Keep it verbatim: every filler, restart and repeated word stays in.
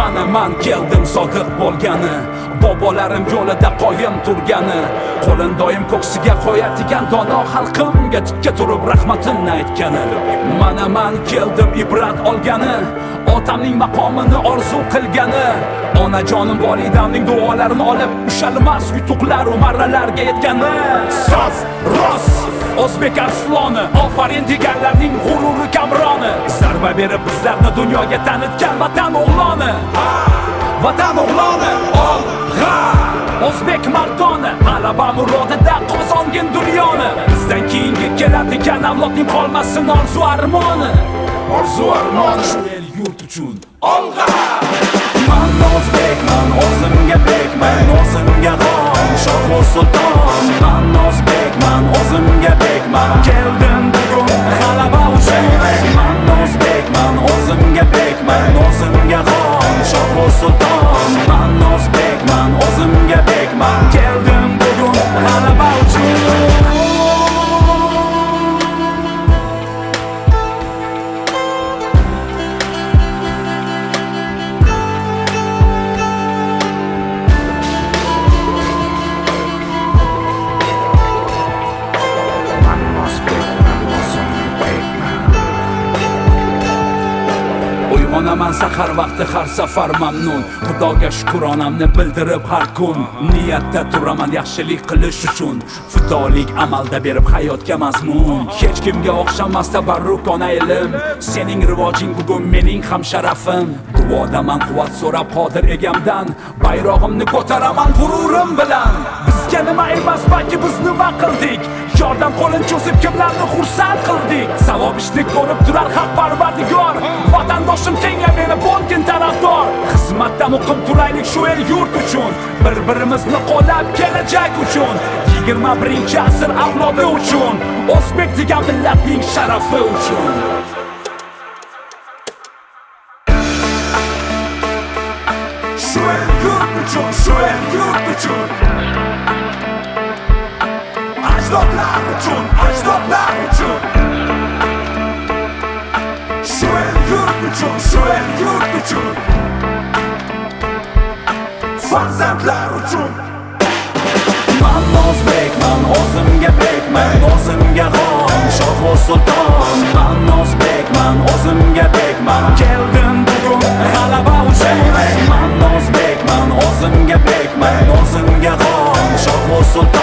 Mana man keldim sodiq bo'lgani, bobolarim yo'lida qoyim turgani, qo'lin doim ko'ksiga qo'yadigan dono xalqimga tikka turib rahmatimni aytgani. Mana man keldim ibrat olgani, otamning maqomini orzu qilgani, onajonim volidamning duolarini olib ushalmas yutuqlar va marralarga yetgani. Sof, rost O'zbek arsloni, ofarin deganlarning g'ururi kamroni, zarba berib bizlarni dunyoga tanitgan vatan o'g'loni. Vatan o'g'loni, olg'a O'zbek mardoni, g'alaba murodida qozongin dunyoni. Bizdan keyingi keladigan avlodning qolmasin orzu armoni. Orzu armoni shu el yurt uchun olg'a. Man o'zbekman, o'zimga bekman, o'zimga xon, shoh va sulton. Man o'zbekman, o'zimga bekman, keldim bugun g'alaba uchun. Man o'zbekman, o'zimga bekman, o'zimga xon, shoh va sulton. Man o'zbekman, o'zimga bekman, keldim bugun g'alaba uchun. Uyg'onaman sahar vaqti har safar mamnun, Xudoga shukronamni bildirib har kun. Niyatda turaman yaxshilik qilish uchun, fidolik amalda berib hayotga mazmun. Hech kimga o'xshamas tabarrukona ilm, sening rivojing bugun mening ham sharafim. Duodaman quvvat so'rab qodir egamdan, bayrog'imni ko'taraman g'ururim bilan. Bizga nima emas, balki biz nima qildik, yordam qo'lin cho'zib kimlarni xursand qildik. Savob ishni ko'rib turar haq parvardigor, vatandoshim tenga meni bo'lgin tarafdor. Xizmatda muqim turaylik shu el yurt uchun, bir-birimizni qo'llab kelajak uchun, yigirma birinchi asr avlodi uchun, o'zbek degan millatning sharafi uchun. Shu el yurt uchun, shu el yurt uchun, ajdodlar uchun, ajdodlar uchun. Shu el yurt uchun, shu el yurt uchun, farzandlar uchun. Man o'zbekman, o'zimga bekman, o'zimga xon, shoh va sulton. Man o'zbekman, o'zimga bekman, keldim bugun g'alaba uchun. Man o'zbekman, o'zimga bekman, o'zimga xon, shoh va sulton.